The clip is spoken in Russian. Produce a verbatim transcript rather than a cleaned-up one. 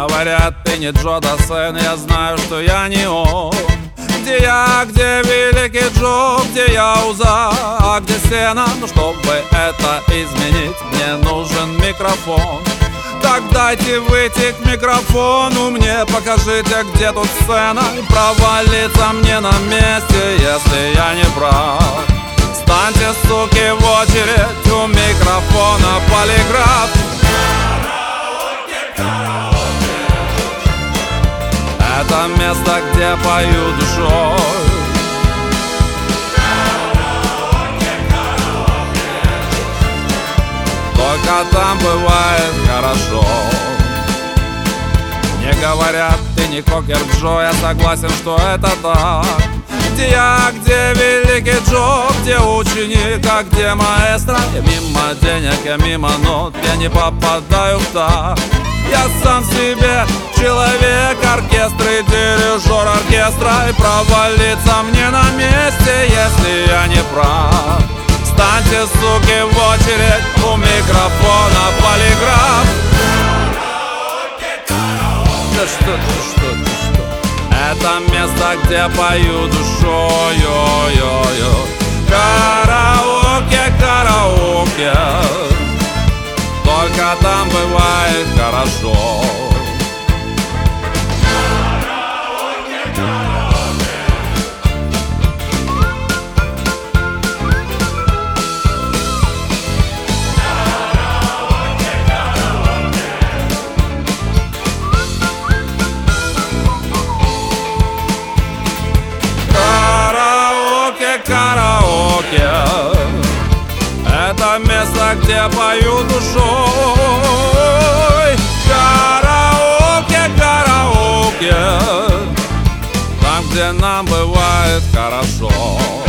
Говорят, ты не Джо Дассен, я знаю, что я не он. Где я, где великий Джо, где я уза, а где сено? Ну, чтобы это изменить, мне нужен микрофон. Так дайте выйти к микрофону, мне покажите, где тут сцена. Провалиться мне на месте, если я не прав. Станьте, суки, в очередь, у микрофона полиграф. Это место, где пою душой. Только там бывает хорошо. Мне говорят, ты не Кокер Джо, я согласен, что это так. Где я, где великий Джо, где ученик, а где маэстро? Я мимо денег, я мимо нот, я не попадаю в так. Я сам себе человек, оркестр и дирижер оркестра. И провалиться мне на месте, если я не прав. Встаньте, суки, в очередь, у микрофона полиграф. Да что ты, что ты, что? Это место, где пою душой, ой-ой-ой. Караоке, караоке. Только там бывает хорошо. Караоке — это место, где пою душой. Караоке, караоке, там, где нам бывает хорошо.